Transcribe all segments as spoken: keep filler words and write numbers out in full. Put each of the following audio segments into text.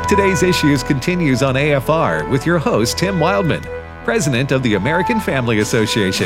Today's Issues continues on A F R with your host, Tim Wildman, President of the American Family Association.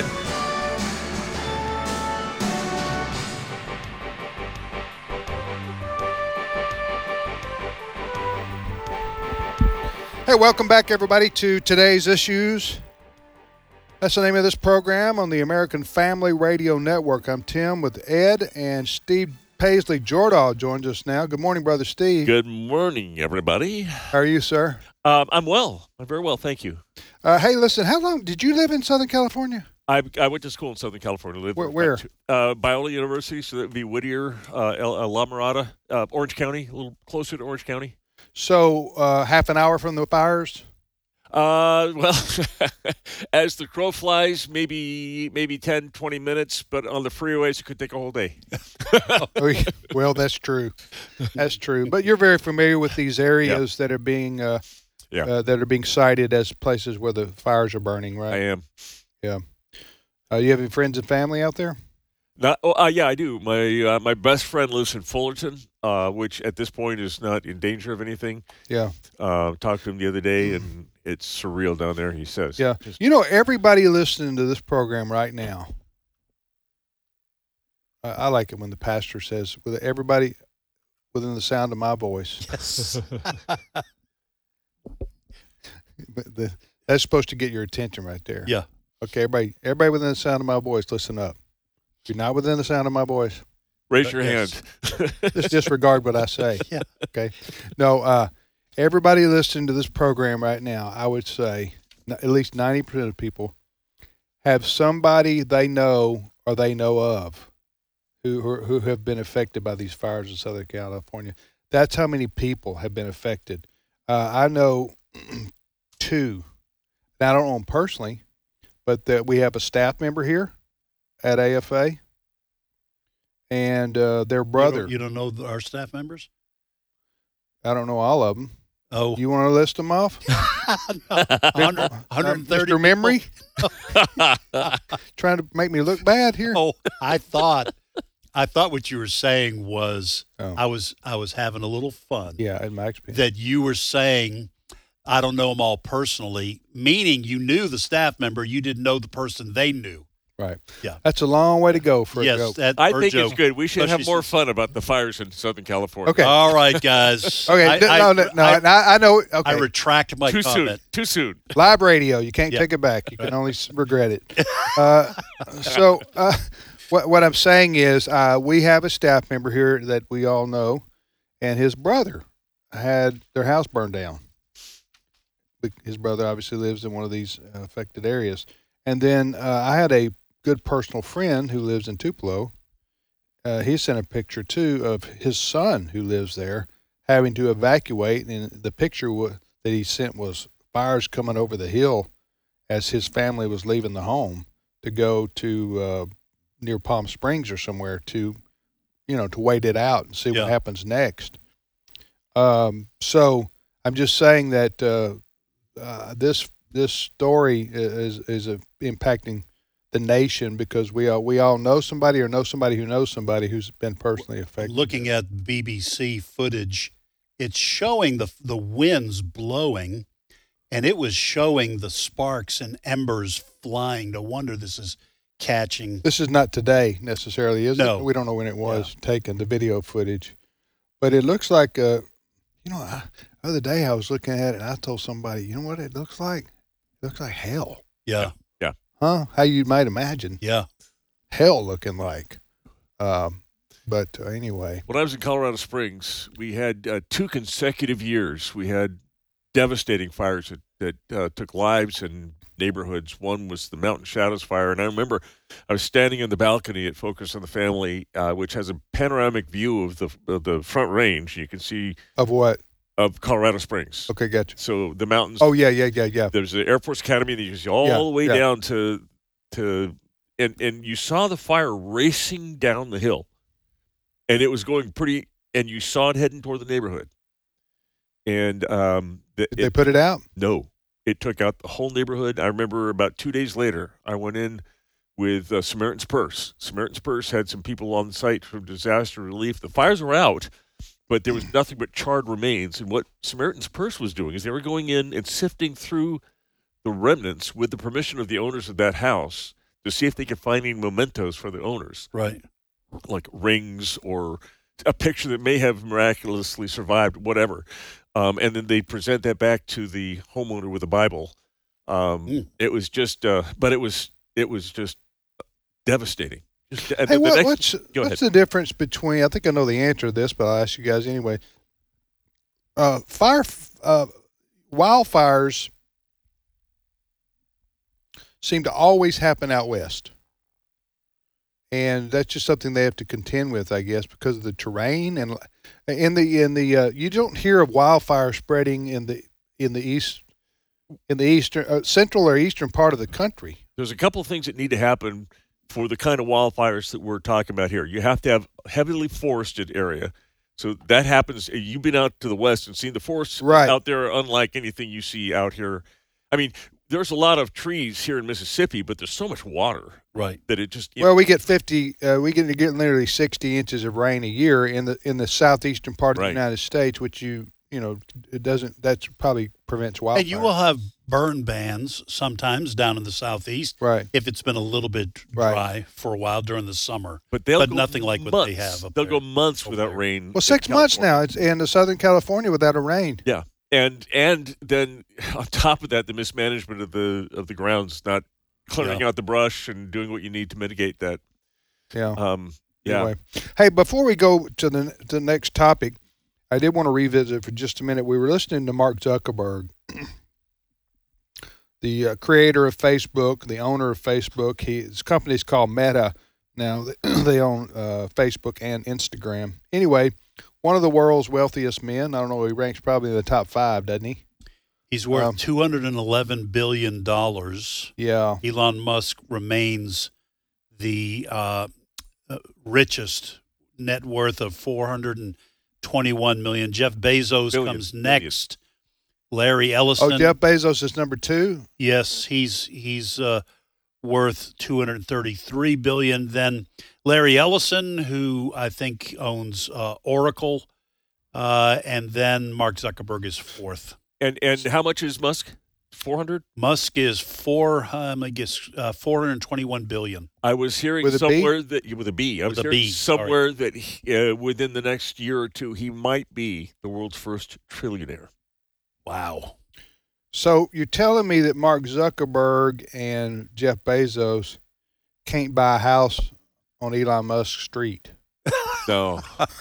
Hey, welcome back, everybody, to Today's Issues. That's the name of this program on the American Family Radio Network. I'm Tim with Ed, and Steve Paisley Jordahl joins us now. Good morning, Brother Steve. Good morning, everybody. How are you, sir? Um, I'm well. I'm very well, thank you. Uh, hey, listen, how long did you live in Southern California? I I went to school in Southern California. Lived Where? where? Uh, Biola University, so that would be Whittier, uh, El, uh, La Mirada, uh, Orange County, a little closer to Orange County. So uh, half an hour from the fires? Uh, well, as the crow flies, maybe maybe ten, twenty minutes, but on the freeways, it could take a whole day. Well, that's true. That's true. But you're very familiar with these areas yeah. that are being uh, yeah. uh, that are being cited as places where the fires are burning, right? I am. Yeah. Uh, you have any friends and family out there? Not, oh, uh, yeah, I do. My uh, my best friend lives in Fullerton, uh, which at this point is not in danger of anything. Yeah. Uh, talked to him the other day, and it's surreal down there, he says. Yeah. Just, you know, everybody listening to this program right now, I, I like it when the pastor says, with everybody within the sound of my voice. Yes. But the, that's supposed to get your attention right there. Yeah. Okay, everybody, everybody within the sound of my voice, listen up. If you're not within the sound of my voice, raise your yes. hand. Just disregard what I say. Yeah. Okay. No, uh, everybody listening to this program right now, I would say at least ninety percent of people have somebody they know or they know of who who have been affected by these fires in Southern California. That's how many people have been affected. Uh, I know two. Now, I don't know them personally, but that we have a staff member here at A F A, and uh, their brother. You don't, you don't know our staff members? I don't know all of them. Oh. You want to list them off? No. one hundred, one hundred thirty Mister Memory? Trying to make me look bad here? Oh, I thought I thought what you were saying was oh. I was I was having a little fun. Yeah, at my experience. That you were saying I don't know them all personally, meaning you knew the staff member, you didn't know the person they knew. Right. Yeah. That's a long way to go for yes, a joke. That, I for think joke. it's good. We should Especially have more since- fun about the fires in Southern California. Okay. All right, guys. Okay. I, no, I, no, no. I, I, I know. Okay. I retract my Too comment. soon. Too soon. Live radio. You can't Yeah. take it back. You can only s- regret it. Uh, so uh, what, what I'm saying is uh, we have a staff member here that we all know, and his brother had their house burned down. His brother obviously lives in one of these uh, affected areas. And then uh, I had a good personal friend who lives in Tupelo. Uh, he sent a picture, too, of his son who lives there having to evacuate. And the picture w- that he sent was fires coming over the hill as his family was leaving the home to go to uh, near Palm Springs or somewhere to, you know, to wait it out and see Yeah. what happens next. Um, so I'm just saying that uh, uh, this this story is is uh, impacting the nation because we all we all know somebody or know somebody who knows somebody who's been personally affected. Looking at B B C footage, it's showing the the winds blowing, and it was showing the sparks and embers flying. No wonder this is catching. This is not today necessarily, is No. it? We don't know when it was taken, the video footage. But it looks like, uh, you know, I, the other day I was looking at it and I told somebody, you know what it looks like? It looks like hell. Yeah, Huh? How you might imagine yeah. hell looking like. Um, but uh, anyway. When I was in Colorado Springs, we had uh, two consecutive years. We had devastating fires that, that uh, took lives in neighborhoods. One was the Mountain Shadows fire. And I remember I was standing in the balcony at Focus on the Family, uh, which has a panoramic view of the of the Front Range. You can see Of what? of Colorado Springs. Okay, gotcha. So the mountains. Oh, yeah, yeah, yeah, yeah. There's the Air Force Academy that you can see all Yeah, the way yeah. down to to and and you saw the fire racing down the hill, and it was going pretty. And you saw it heading toward the neighborhood. And um, the, Did they it, put it out? no, it took out the whole neighborhood. I remember about two days later, I went in with uh, Samaritan's Purse. Samaritan's Purse had some people on site from disaster relief. The fires were out, but there was nothing but charred remains. And what Samaritan's Purse was doing is they were going in and sifting through the remnants with the permission of the owners of that house to see if they could find any mementos for the owners, Right. like rings or a picture that may have miraculously survived, whatever. Um, and then they present that back to the homeowner with a Bible. Um, Mm. It was just, uh, but it was it was just devastating. Just, and Hey, the what, next- what's go what's ahead. the difference between? I think I know the answer to this, but I'll ask you guys anyway. Uh, fire, uh, wildfires seem to always happen out west, and that's just something they have to contend with, I guess, because of the terrain and in the in the uh, you don't hear of wildfire spreading in the in the east in the eastern uh, central or eastern part of the country. There's a couple of things that need to happen for the kind of wildfires that we're talking about here. You have to have a heavily forested area. So that happens. You've been out to the west and seen the forests Right. out there, are unlike anything you see out here. I mean, there's a lot of trees here in Mississippi, but there's so much water Right. that it just. You Well, know, we get fifty. Uh, we get get nearly sixty inches of rain a year in the in the southeastern part of Right. the United States, which you you know it doesn't. That's probably prevents wildfire. And you will have burn bans sometimes down in the southeast right. if it's been a little bit Right. dry for a while during the summer. but they'll but go nothing like what they months. have up They'll there. go months Over without there. rain. Well, in six months California. now. It's in Southern California without a rain. Yeah, and and then on top of that, the mismanagement of the of the grounds, not clearing Yeah. out the brush and doing what you need to mitigate that. Yeah. Um, yeah, Anyway, hey, before we go to the to the next topic, I did want to revisit for just a minute. We were listening to Mark Zuckerberg, the uh, creator of Facebook, the owner of Facebook. He, his company's called Meta. Now they own uh, Facebook and Instagram. Anyway, one of the world's wealthiest men. I don't know. He ranks probably in the top five, doesn't he? He's worth Um, two hundred eleven billion dollars. Yeah. Elon Musk remains the uh, uh, richest, net worth of four hundred twenty-one million dollars. Jeff Bezos Billion, comes billion. next. Larry Ellison. Oh, Jeff Bezos is number two. Yes, he's he's uh, worth two hundred thirty-three billion dollars. Then Larry Ellison, who I think owns uh, Oracle, uh, and then Mark Zuckerberg is fourth. and and how much is Musk? Four hundred. Musk is four. Um, I guess uh, four hundred twenty-one billion. I was hearing With a B? somewhere that with a B. I was With a hearing B, sorry. somewhere that he, uh, within the next year or two, he might be the world's first trillionaire. Wow. So you're telling me that Mark Zuckerberg and Jeff Bezos can't buy a house on Elon Musk Street? No,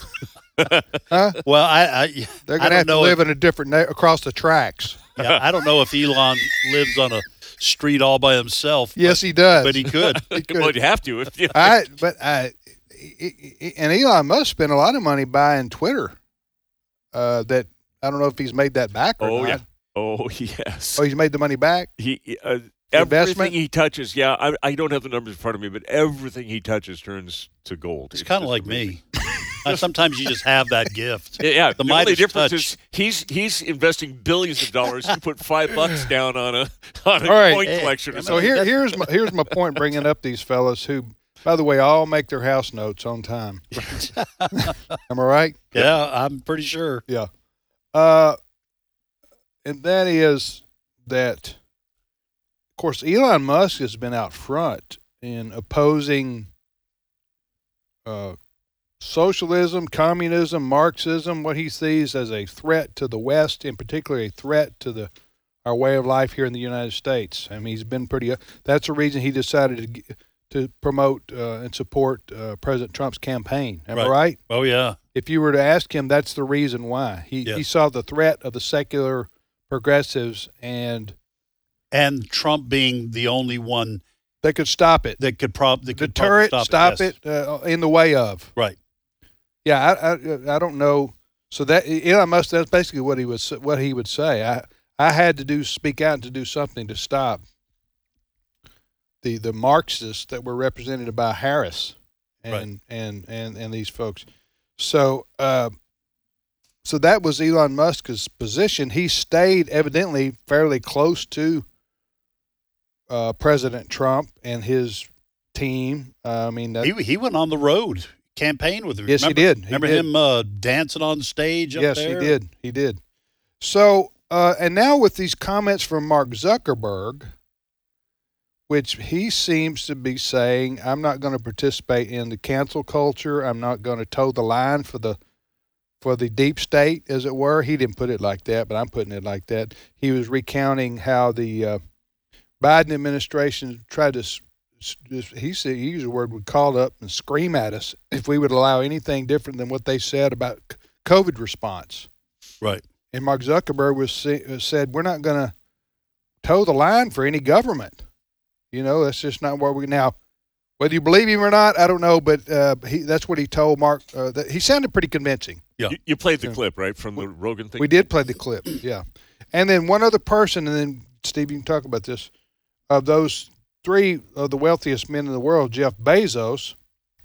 Huh? Well, I I, They're I going to don't have to know live if, in a different na- across the tracks. yeah, I don't know if Elon lives on a street all by himself. Yes, he does. but he could. He could. well, you have to. If you, I, but I, I- I- and Elon Musk spent a lot of money buying Twitter. Uh, that I don't know if he's made that back or oh not. yeah. Oh yes. Oh, he's made the money back. He uh, The everything investment? he touches. Yeah, I, I don't have the numbers in front of me, but everything he touches turns to gold. It's kind of just like amazing. me. Uh, Sometimes you just have that gift. Yeah, yeah. The The, only Midas difference touch. is he's he's investing billions of dollars. You put five bucks down on a on a All right. coin Hey, collection. Or I So something. here, here's my, here's my point. Bringing up these fellas who, by the way, all make their house notes on time. Am I right? Yeah, I'm pretty sure. Yeah. Uh, and that is that, of course, Elon Musk has been out front in opposing uh, socialism, communism, Marxism, what he sees as a threat to the West, in particular, a threat to the our way of life here in the United States. I mean, he's been pretty. That's the reason he decided to g- to promote uh, and support uh, President Trump's campaign. Am I Right. right? Oh, yeah. If you were to ask him, that's the reason why. He Yes. he saw the threat of the secular progressives, and And Trump being the only one they could stop it, that could, prob- that could deter probably it, stop yes. it, uh, in the way of. Right. Yeah, I, I I don't know. So that Elon Musk, that's basically what he was what he would say. I I had to do speak out to do something to stop the the Marxists that were represented by Harris and Right. and, and and these folks. So uh, so that was Elon Musk's position. He stayed evidently fairly close to uh, President Trump and his team. Uh, I mean, that, He, he went on the road campaign with him. Yes, remember, he did. He remember did. him uh, dancing on stage up yes, there? he did. He did. So, uh, and now with these comments from Mark Zuckerberg, which he seems to be saying, I'm not going to participate in the cancel culture. I'm not going to toe the line for the for the deep state, as it were. He didn't put it like that, but I'm putting it like that. He was recounting how the uh, Biden administration tried to, he said, he used the word, would call up and scream at us if we would allow anything different than what they said about COVID response. Right. And Mark Zuckerberg was said, we're not going to toe the line for any government. You know, that's just not where we now. Whether you believe him or not, I don't know, but uh, he, that's what he told Mark. Uh, that he sounded pretty convincing. Yeah, you, you played the Yeah. clip, right, from the Rogan thing? We did play the clip, yeah. And then one other person, and then Steve, you can talk about this. Of those three of the wealthiest men in the world, Jeff Bezos.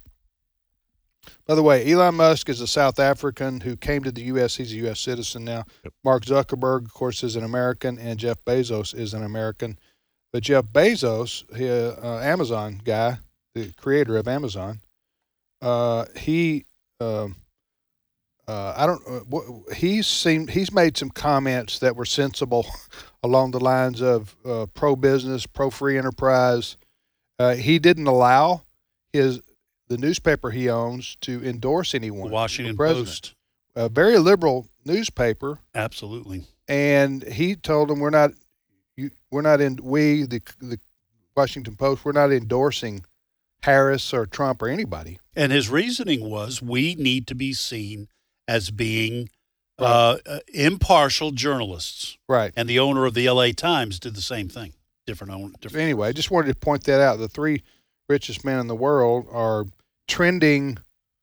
By the way, Elon Musk is a South African who came to the U S He's a U S citizen now. Yep. Mark Zuckerberg, of course, is an American, and Jeff Bezos is an American. But Jeff Bezos, he, uh, Amazon guy, the creator of Amazon, uh, he, um, uh, I don't, uh, wh- he's seen, he's made some comments that were sensible along the lines of uh, pro-business, pro-free enterprise. Uh, he didn't allow his the newspaper he owns to endorse anyone. The Washington for president. Post. A very liberal newspaper, Absolutely. and he told them, "We're not, you, we're not in. We the the Washington Post, we're not endorsing Harris or Trump or anybody." And his reasoning was, we need to be seen as being uh, uh, impartial journalists. Right. And the owner of the L A Times did the same thing. Different owner. Different. Anyway, I just wanted to point that out. The three richest men in the world are trending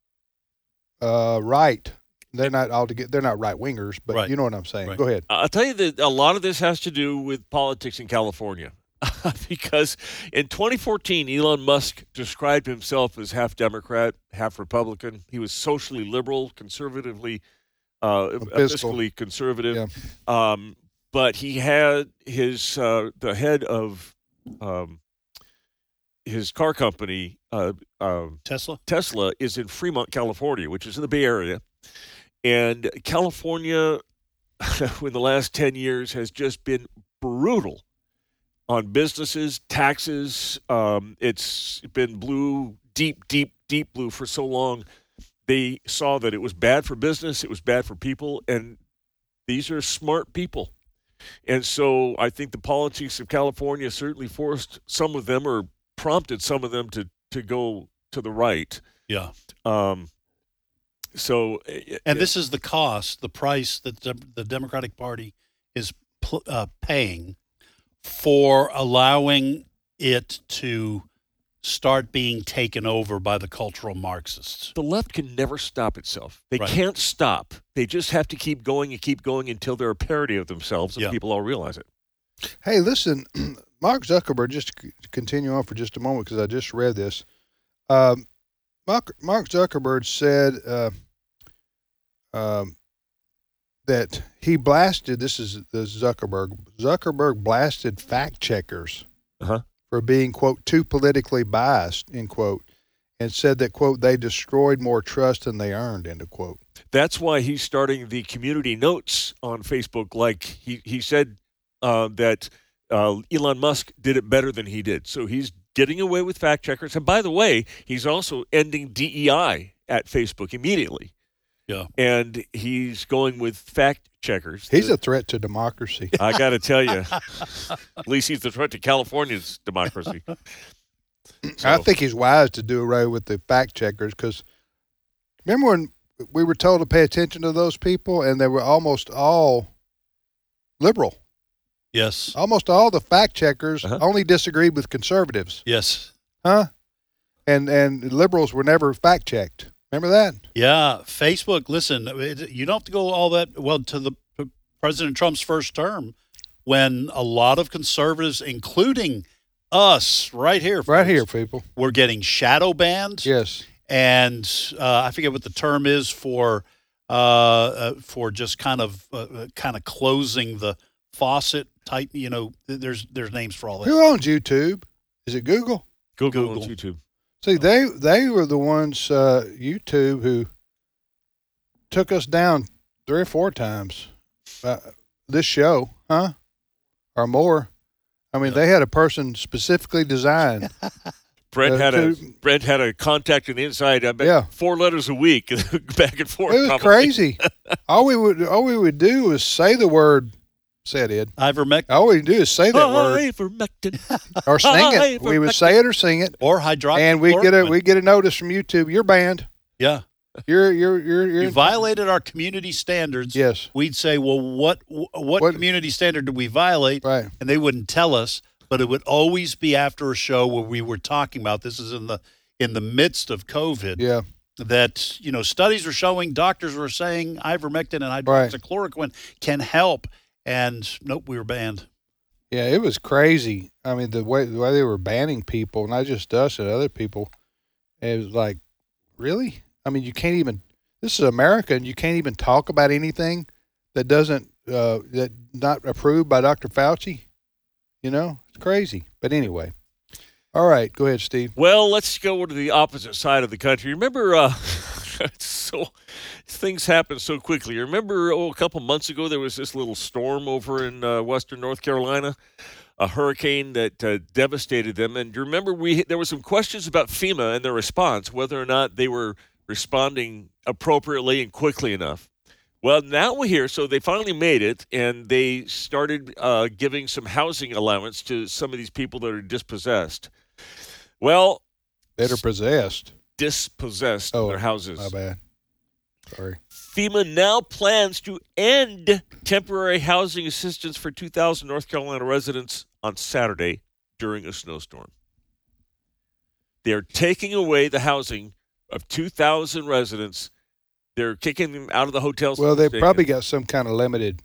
uh, right. They're not all together. They're not right wingers, but Right. you know what I'm saying. Right. Go ahead. I'll tell you that a lot of this has to do with politics in California. Because in twenty fourteen, Elon Musk described himself as half Democrat, half Republican. He was socially liberal, conservatively, uh, Fiscal. fiscally conservative. Um, but he had his uh, the head of um, his car company, uh, um, Tesla? Tesla, is in Fremont, California, which is in the Bay Area. And California, in the last ten years, has just been brutal on businesses, taxes. Um, it's been blue, deep, deep, deep blue for so long. They saw that it was bad for business, it was bad for people, and these are smart people. And so I think the politics of California certainly forced some of them, or prompted some of them to, to go to the right. Yeah. Um, so, And this is the cost, the price that the, the Democratic Party is pl- uh, paying for allowing it to start being taken over by the cultural Marxists. the left can never stop itself. They Right. can't stop. They just have to keep going and keep going until they're a parody of themselves, and Yeah. people all realize it. Hey, listen, Mark Zuckerberg, just to c- to continue on for just a moment, because I just read this. Um, Mark, Mark Zuckerberg said uh, um, that he blasted, this is the Zuckerberg, Zuckerberg blasted fact checkers Uh-huh. for being, quote, too politically biased, end quote, and said that, quote, they destroyed more trust than they earned, end of quote. That's why he's starting the community notes on Facebook. Like he, he said uh, that uh, Elon Musk did it better than he did. So he's getting away with fact checkers. And by the way, he's also ending D E I at Facebook immediately. Yeah. And he's going with fact checkers. He's a threat to democracy. I got to tell you, at least he's the threat to California's democracy. So, I think he's wise to do away with the fact checkers, because remember when we were told to pay attention to those people, and they were almost all liberal. Yes. Almost all the fact checkers Uh-huh. only disagreed with conservatives, Yes. huh? And and liberals were never fact checked. Remember that? Yeah. Facebook, listen, it, you don't have to go all that, well, to the to President Trump's first term, when a lot of conservatives, including us right here, Right folks, here, people. were getting shadow banned. Yes. And uh, I forget what the term is for uh, uh, for just kind of uh, uh, kind of closing the faucet type. You know, th- there's there's names for all that. Who owns YouTube? Is it Google? Google, Google. owns YouTube. See, they they were the ones, uh, YouTube, who took us down three or four times. Uh, this show, huh? Or more. I mean, they had a person specifically designed. Brent Uh, had a to- Brent had a contact on the inside. I bet Yeah. four letters a week, back and forth. It was probably. crazy. all we would all we would do was say the word. Say it, Ed. Ivermectin All we do is say that word Ivermectin. or sing it. We would say it or sing it, or hydroxychloroquine. and we get a we get a notice from YouTube. You're banned. Yeah. You're you're you're you're You violated our community standards. Yes. We'd say, well, what what, What- community standard did we violate? Right. And they wouldn't tell us, but it would always be after a show where we were talking about, this is in the in the midst of COVID, Yeah. that, you know, studies were showing, doctors were saying ivermectin and Right. hydroxychloroquine can help. And nope, we were banned. Yeah, it was crazy. I mean, the way the way they were banning people, not just us and other people, it was like, really? I mean, you can't even. This is America, and you can't even talk about anything that doesn't uh, that not approved by Doctor Fauci. You know, it's crazy. But anyway, all right, go ahead, Steve. Well, let's go to the opposite side of the country. Remember, uh, so things happen so quickly. Remember, oh, a couple months ago, there was this little storm over in uh, western North Carolina, a hurricane that uh, devastated them. And you remember, we there were some questions about FEMA and their response, whether or not they were responding appropriately and quickly enough. Well, now we're here, so they finally made it, and they started uh, giving some housing allowance to some of these people that are dispossessed. Well, That are possessed. dispossessed Oh, of their houses. My bad. Sorry. FEMA now plans to end temporary housing assistance for two thousand North Carolina residents on Saturday during a snowstorm. They're taking away the housing of two thousand residents. They're kicking them out of the hotels. Well, they They're probably taking- got some kind of limited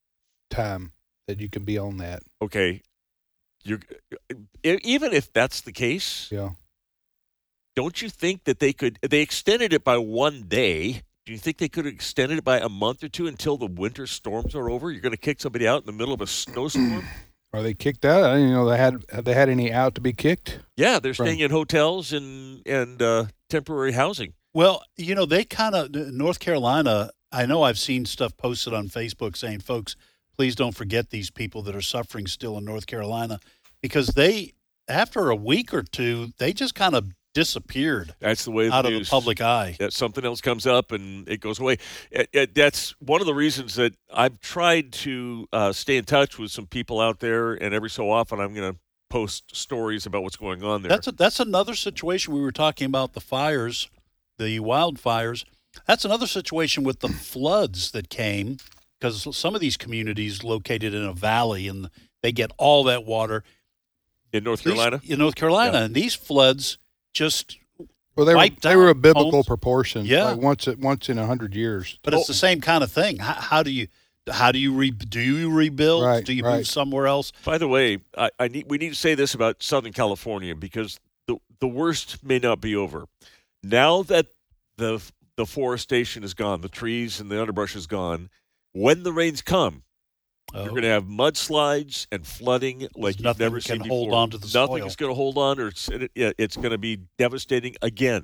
time that you can be on that. Okay. You're, e- even if that's the case, Yeah. don't you think that they could? They extended it by one day. Do you think they could have extended it by a month or two until the winter storms are over? You're going to kick somebody out in the middle of a snowstorm? Are they kicked out? I didn't even know they had have they had any out to be kicked. Yeah, they're From- staying in hotels and and uh, temporary housing. Well, you know, they kind of, North Carolina, I know I've seen stuff posted on Facebook saying, folks, please don't forget these people that are suffering still in North Carolina, because they, after a week or two, they just kind of disappeared That's the way out the of the news- public eye. That something else comes up and it goes away. It, it, that's one of the reasons that I've tried to uh, stay in touch with some people out there, and every so often I'm going to post stories about what's going on there. That's a, that's another situation. We were talking about the fires, the wildfires. That's another situation with the floods that came, because some of these communities located in a valley and they get all that water. in North These- Carolina. in North Carolina, Yeah. and these floods just. Well, they were Wiped they were a out biblical homes. proportion. Yeah. like once it once in a hundred years. But it's the same kind of thing. How, how do you how do you re, do you rebuild? Right, do you right. move somewhere else? By the way, I, I need we need to say this about Southern California, because the the worst may not be over. Now that the the forestation is gone, the trees and the underbrush is gone, when the rains come, Oh. you're going to have mudslides and flooding like you've nothing never can seen hold before. on to the Nothing soil. is going to hold on, or it's, it, yeah, it's going to be devastating again.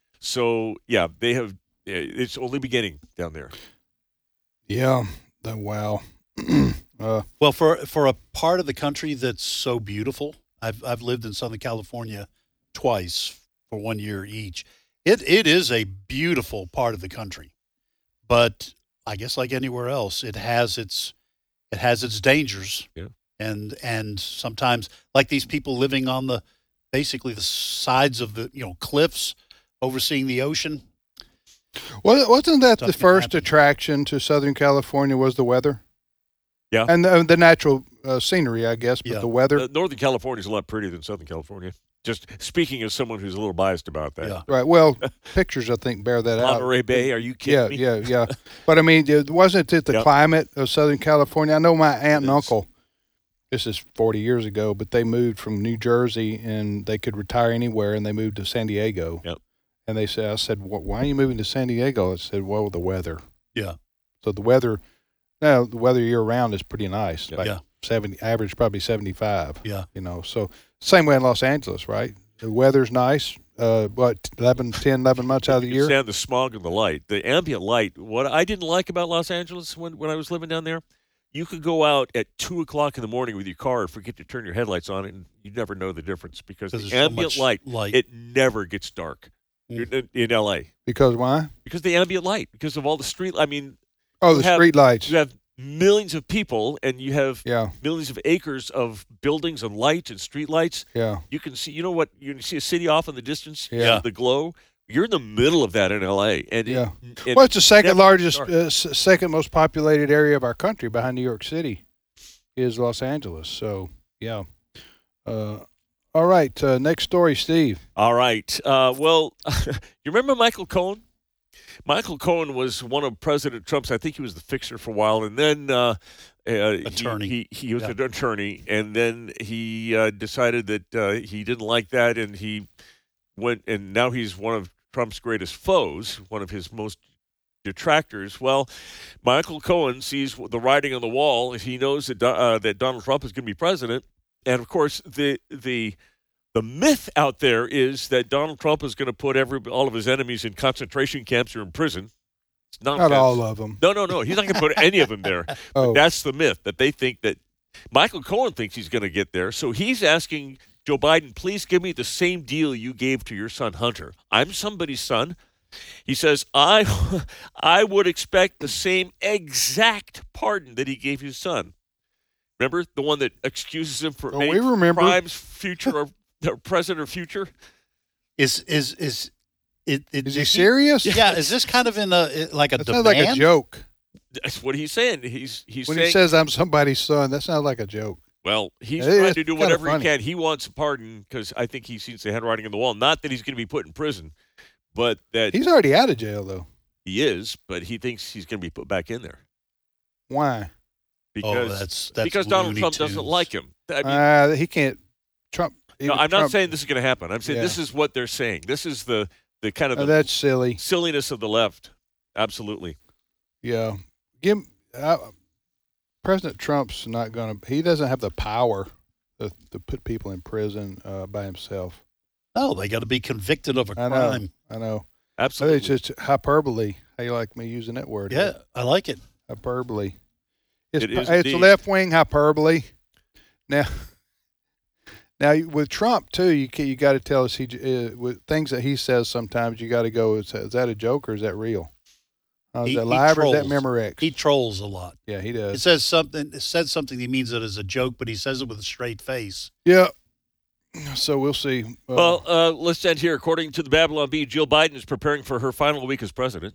So yeah, they have. It's only beginning down there. Yeah. Oh, wow. uh, Well, for for a part of the country that's so beautiful, I've I've lived in Southern California twice for one year each. It it is a beautiful part of the country, but I guess like anywhere else, it has its it has its dangers. Yeah. And and sometimes, like these people living on the basically the sides of the you know cliffs overseeing the ocean. Well, wasn't that the Something first happened. attraction to Southern California was the weather? Yeah. And the, the natural uh, scenery, I guess, but Yeah. the weather. Uh, Northern California is a lot prettier than Southern California. Just speaking as someone who's a little biased about that. Yeah. Right. Well, pictures, I think, bear that out. Monterey Bay, are you kidding Yeah, me? yeah, yeah. But, I mean, it wasn't it the Yep. climate of Southern California? I know my aunt and It is. uncle, this is forty years ago, but they moved from New Jersey and they could retire anywhere, and they moved to San Diego. Yep. And they said, I said, "Wh- why are you moving to San Diego? I said, well, the weather. Yeah. So the weather, no, the weather year round is pretty nice. Yeah. Like Yeah. seventy, average probably seventy-five. Yeah. You know, so same way in Los Angeles, right? The weather's nice. uh, what, eleven, ten, eleven months out of the You year? stand the smog and the light. The ambient light, what I didn't like about Los Angeles when, when I was living down there, you could go out at two o'clock in the morning with your car and forget to turn your headlights on, and you never know the difference because the Because there's so ambient much light, light. it never gets dark Mm. in, in L A Because why? because the ambient light, because of all the street. I mean, Oh, You the have- street lights. you have millions of people, and you have Yeah, millions of acres of buildings and lights and street lights. yeah. You can see, you know what? You can see a city off in the distance. Yeah. the glow. You're in the middle of that in L A, and it- Yeah. and Well, it's the second never largest, dark. uh, s- second most populated area of our country behind New York City is Los Angeles. So, yeah. Uh, all right. Uh, next story, Steve. All right. Uh, well, you remember Michael Cohen? Michael Cohen was one of President Trump's. I think he was the fixer for a while, and then uh, uh, Attorney. He, he, he was Yeah. an attorney, and then he uh, decided that uh, he didn't like that, and he went. And now he's one of Trump's greatest foes, one of his most detractors. Well, Michael Cohen sees the writing on the wall. He knows that uh, that Donald Trump is going to be president, and of course the the the myth out there is that Donald Trump is going to put every all of his enemies in concentration camps or in prison. It's Not nonsense. all of them. No, no, no. He's not going to put any of them there. Oh, That's the myth, that they think that Michael Cohen thinks he's going to get there. So he's asking Joe Biden, please give me the same deal you gave to your son Hunter. I'm somebody's son. He says, I I would expect the same exact pardon that he gave his son. Remember the one that excuses him for Oh, any we remember. crimes, future or, or present or future? Is is is it? it is he is serious? Yeah. Is this kind of in a like a That demand? sounds like a joke. That's what he's saying. He's he's When saying, he says I'm somebody's son, that sounds like a joke. well, he's It trying is to do kinda whatever he funny. can. He wants a pardon because I think he sees the handwriting on the wall. Not that he's going to be put in prison, but that He's already out of jail, though. he is, but he thinks he's going to be put back in there Why? because oh, that's that's because Donald Looney Trump doesn't Tunes. like him. I mean, Uh, he can't. Trump. no, even I'm not Trump- saying this is going to happen. I'm saying Yeah. this is what they're saying. This is the the kind of Oh, the that's silly. silliness of the left. Absolutely. Yeah. Give uh, President Trump's not going to. He doesn't have the power to, to put people in prison uh, by himself. No, they got to be convicted of a I know. crime. I know. Absolutely. It's just hyperbole. How you like me using that word? Yeah, I like it. Hyperbole. It's, It is it's indeed. left wing hyperbole. Now, now with Trump too, you can, you got to tell us he uh, with things that he says. Sometimes you got to go. Is, is that a joke or is that real? Uh, is He- that he live or is that trolls. Memorex? He trolls a lot. yeah, he It does. says something. It says something. He means it as a joke, but he says it with a straight face. Yeah. So we'll see. Uh, Well, uh, let's end here. According to the Babylon Bee, Jill Biden is preparing for her final week as president.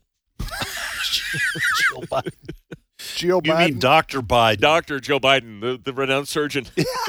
Jill Biden. Jill You Biden. mean Doctor Biden, Doctor Joe Biden, the, the renowned surgeon.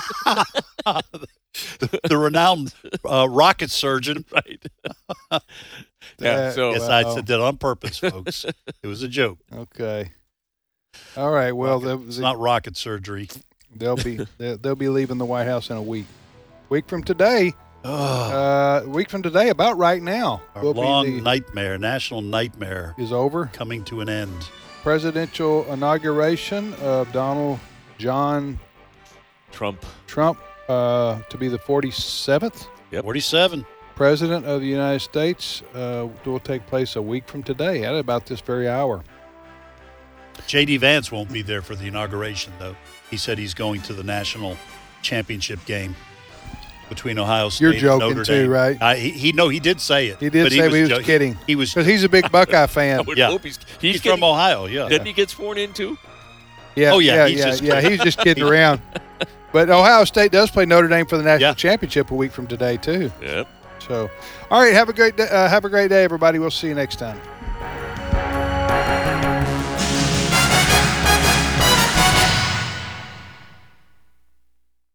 the renowned uh, rocket surgeon? Right. yeah. Uh, So Yes, I Wow. said that on purpose, folks. It was a joke. Okay. All right. Well, they'll, It's not rocket surgery. they'll be they'll, they'll be leaving the White House in a week. Week from today. Ugh, Uh, a week from today, about right now, our will long be the, nightmare, national nightmare, is over. coming to an end. Presidential inauguration of Donald John Trump. Trump uh, to be the forty-seventh Yep. forty-seven. President of the United States uh, will take place a week from today at about this very hour. J D. Vance won't be there for the inauguration, though. He said he's going to the national championship game between Ohio State You're and joking Notre too, Dame. right? I, he, he no, he did say it. He did but say he was jo- kidding. He was Because he's a big Buckeye I fan. would Yeah. hope he's he's, he's, from getting, Ohio. Yeah, Didn't he get sworn in too? Yeah, Oh, yeah, yeah, he's yeah, just yeah. kidding. He's just kidding around. But Ohio State does play Notre Dame for the national Yeah. championship a week from today too. Yep. So, all right, have a great day, uh, have a great day, everybody. We'll see you next time.